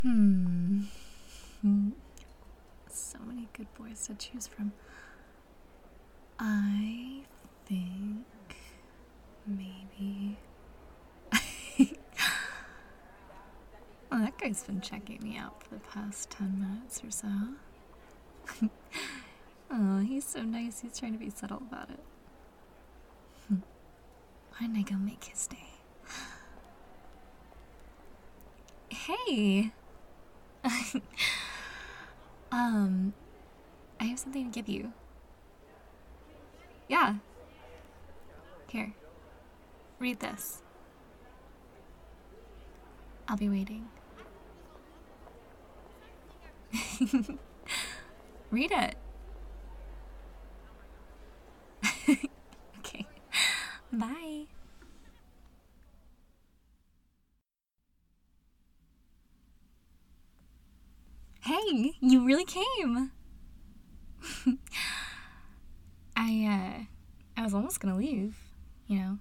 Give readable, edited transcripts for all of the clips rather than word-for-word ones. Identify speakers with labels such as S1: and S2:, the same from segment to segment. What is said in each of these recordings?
S1: Hmm. So many good boys to choose from. I think maybe. Well, that guy's been checking me out for the past 10 minutes or so. Oh, he's so nice. He's trying to be subtle about it. Why didn't I go make his day? Hey! I have something to give you. Yeah. Here. Read this. I'll be waiting. Read it. Okay. Bye. Hey, you really came. I was almost gonna leave, you know.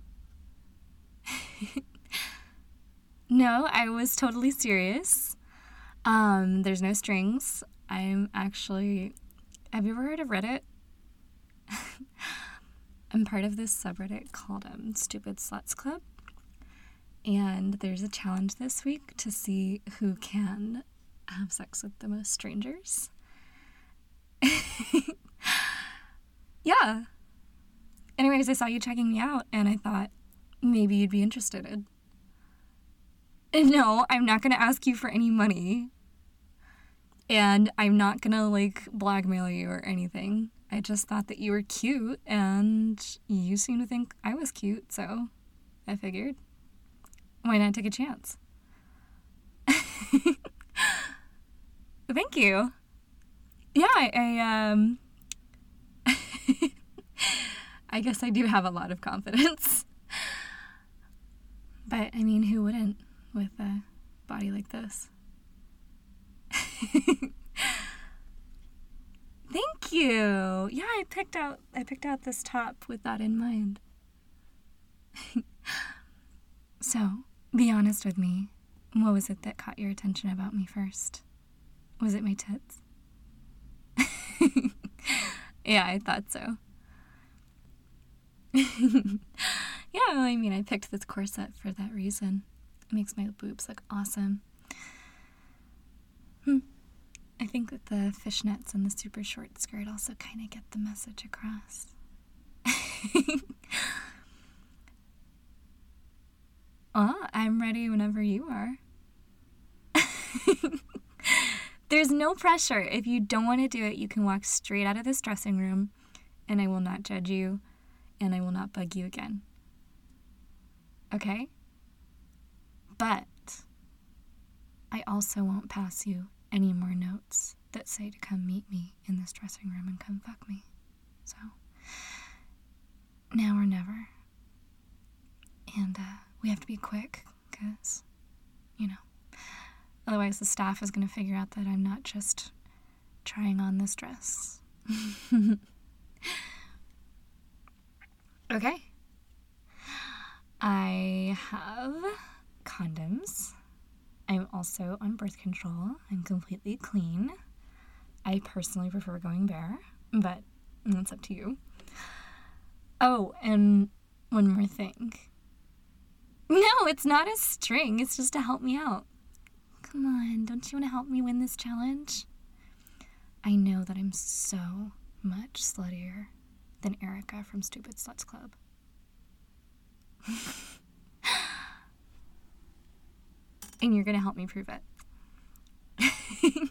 S1: No, I was totally serious. There's no strings. I'm actually. Have you ever heard of Reddit? I'm part of this subreddit called Stupid Sluts Club. And there's a challenge this week to see who can have sex with the most strangers. Yeah. Anyways, I saw you checking me out and I thought maybe you'd be interested. No, I'm not going to ask you for any money. And I'm not going to blackmail you or anything. I just thought that you were cute and you seem to think I was cute, so I figured, why not take a chance? Thank you. Yeah, I guess I do have a lot of confidence. But, I mean, who wouldn't with a body like this? Thank you. Yeah, I picked out this top with that in mind. So, be honest with me. What was it that caught your attention about me first? Was it my tits? Yeah, I thought so. Yeah, I mean, I picked this corset for that reason. It makes my boobs look awesome. I think that the fishnets and the super short skirt also kind of get the message across. Oh, I'm ready whenever you are. There's no pressure. If you don't want to do it, you can walk straight out of this dressing room, and I will not judge you, and I will not bug you again. Okay? But I also won't pass you any more notes that say to come meet me in this dressing room and come fuck me. So, now or never. And we have to be quick, because, otherwise the staff is going to figure out that I'm not just trying on this dress. Okay. I have condoms. I'm also on birth control. I'm completely clean. I personally prefer going bare, but that's up to you. Oh, and one more thing. No, it's not a string. It's just to help me out. Come on, don't you want to help me win this challenge? I know that I'm so much sluttier than Erica from Stupid Sluts Club. And you're going to help me prove it.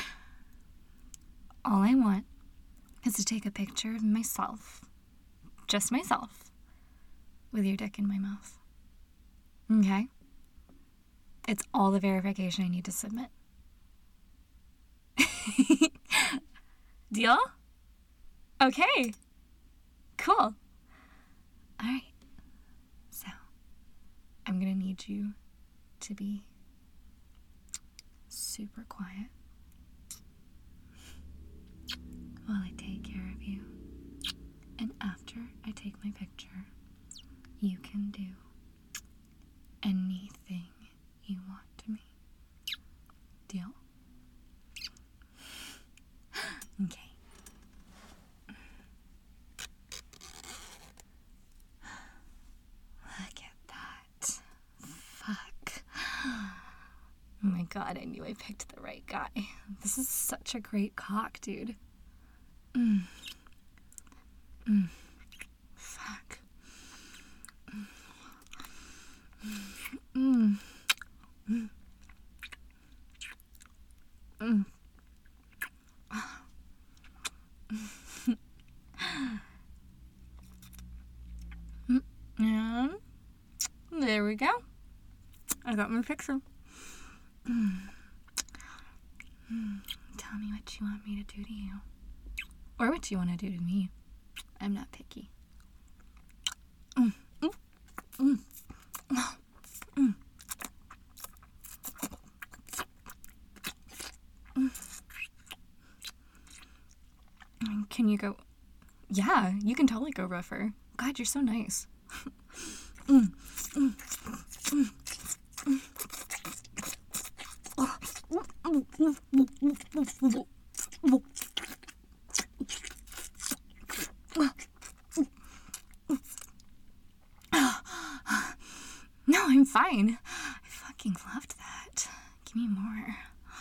S1: All I want is to take a picture of myself, just myself, with your dick in my mouth. Okay? It's all the verification I need to submit. Deal? Okay. Cool. All right. So, I'm going to need you to be super quiet while I take care of you. And after I take my picture, you can do anything you want to me. my god, I knew I picked the right guy. This is such a great cock, dude. Fuck. And there we go. I got my picture. Tell me what you want me to do to you. Or what you want to do to me. I'm not picky. Can you go? Yeah, you can totally go rougher. God, you're so nice. No, I'm fine. I fucking loved that. Give me more.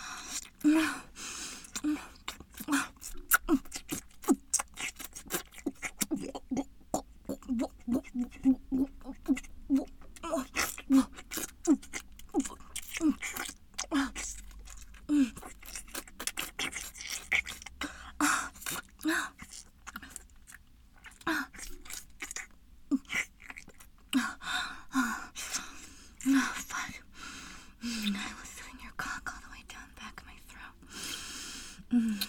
S1: Oh, fuck. I was feeling your cock all the way down the back of my throat.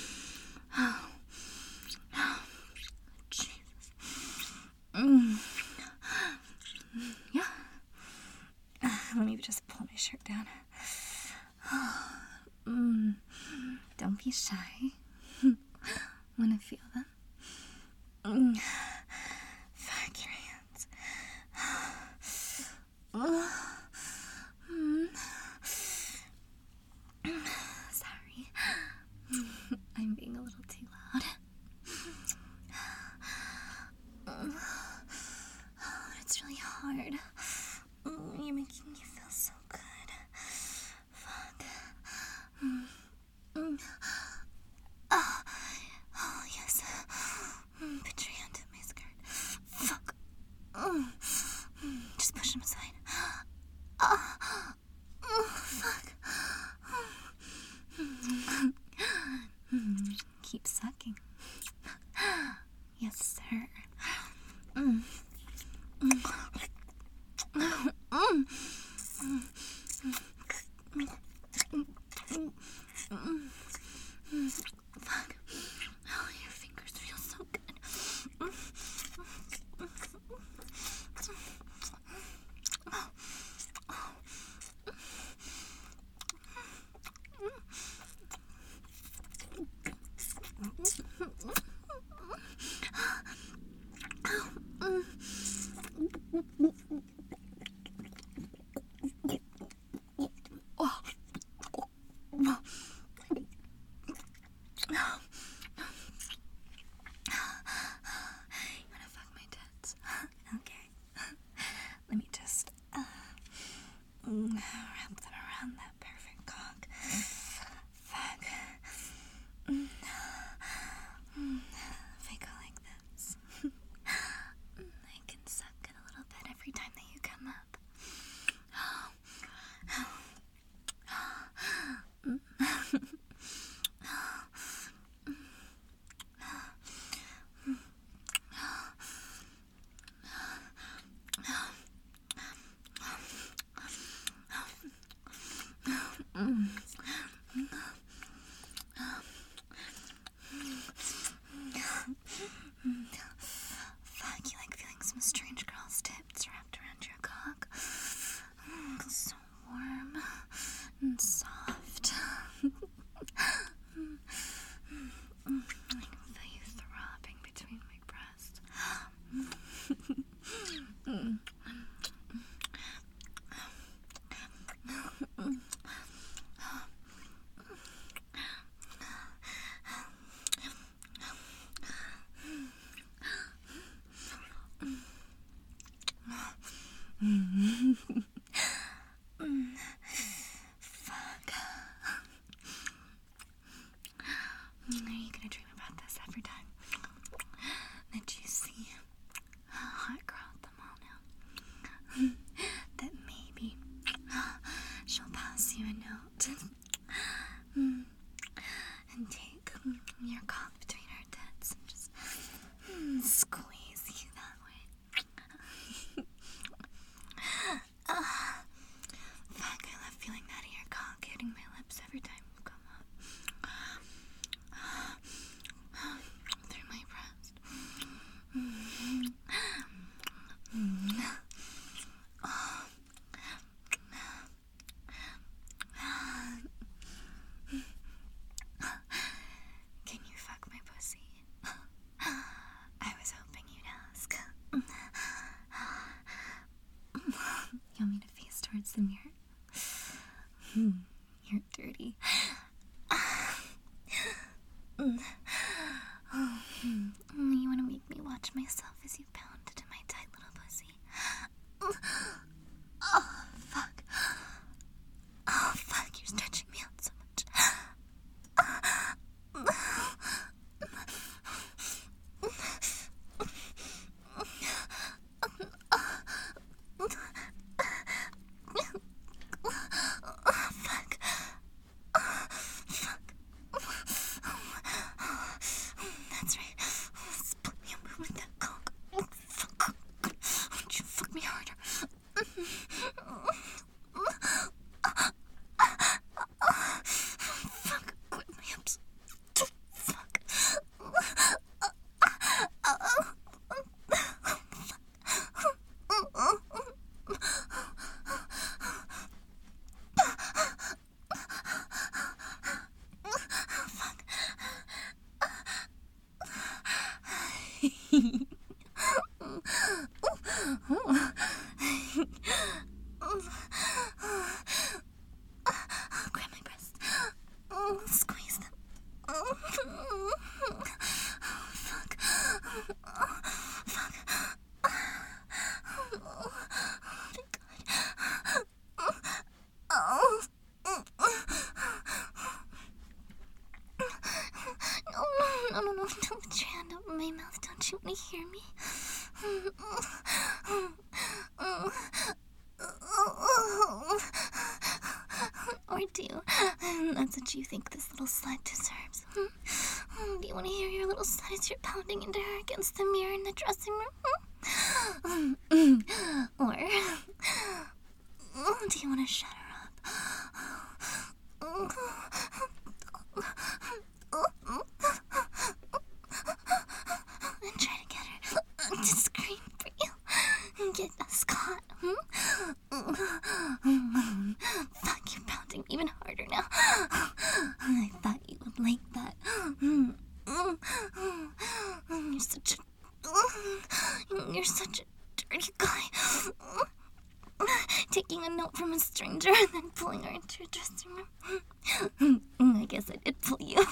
S1: Jesus. Yeah. Let me just pull my shirt down. Don't be shy. Wanna feel them? Fuck your hands. Sorry. I'm being a little too loud. It's really hard. You're making me feel so good. Fuck. Oh, yes. against the mirror. You're dirty. You want to make me watch myself as you pound into my tight little pussy. Oh, fuck. Oh, fuck, you're stretching me out so much. That's right. Split me open with that cock. Fuck. Won't you fuck me harder? Fuck. Quit my hips. Fuck. Grab my breasts. Squeeze them. Fuck. Fuck. Oh my God. No, don't put your hand over my mouth. Don't you want to hear me? Or do that's what you think this little slut deserves? Do you want to hear your little slut as you're pounding into her against the mirror in the dressing room? Or do you want to shut her up? And try to get her to scream for you and get us caught. Fuck, you're pounding even harder now. I thought you would like that. You're such a dirty guy. Taking a note from a stranger and then pulling her into your dressing room. I guess I did pull you.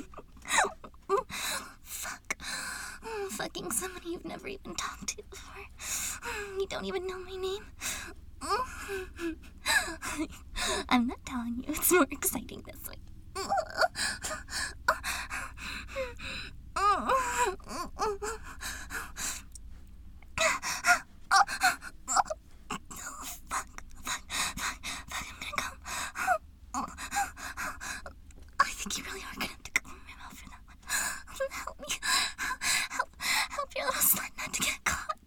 S1: Fuck. Fucking somebody you've never even talked to before. You don't even know my name. I'm not telling you. It's more exciting this way. I think you really are gonna have to come in my mouth for that one. Help me. Help your little slut not to get caught.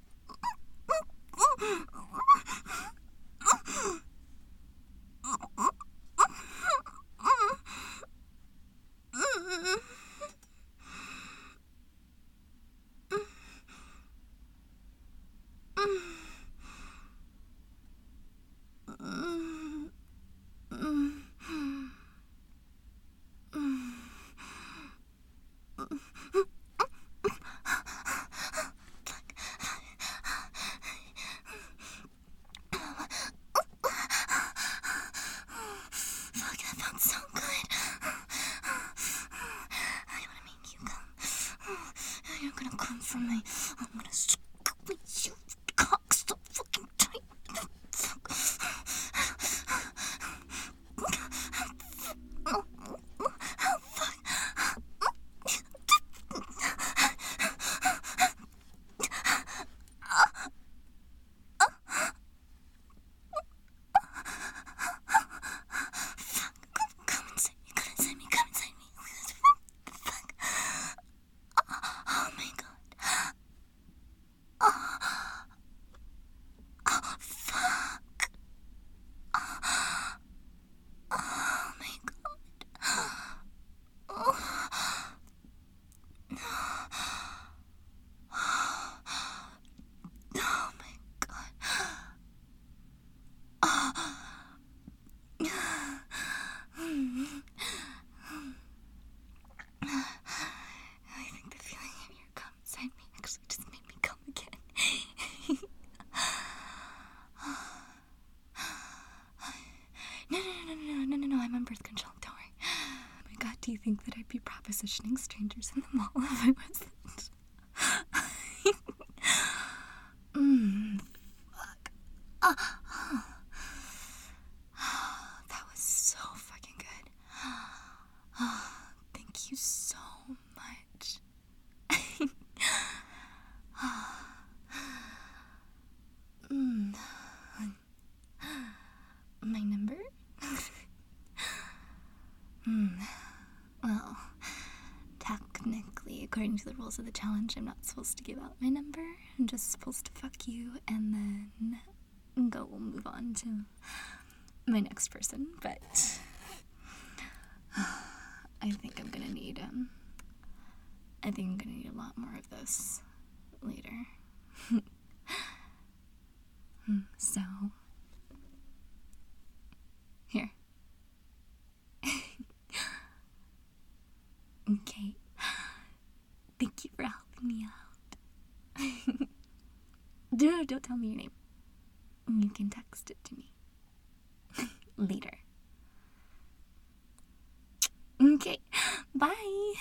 S1: birth control, don't worry. Oh my god, do you think that I'd be propositioning strangers in the mall if I wasn't? Fuck. That was so fucking good. Thank you so much. My number? Well, technically, according to the rules of the challenge, I'm not supposed to give out my number. I'm just supposed to fuck you and then move on to my next person. But I think I'm gonna need a lot more of this later. So, here. Okay. Thank you for helping me out. Don't tell me your name. You can text it to me later. Okay. Bye.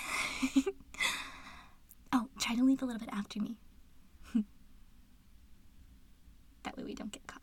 S1: Oh, try to leave a little bit after me. That way we don't get caught.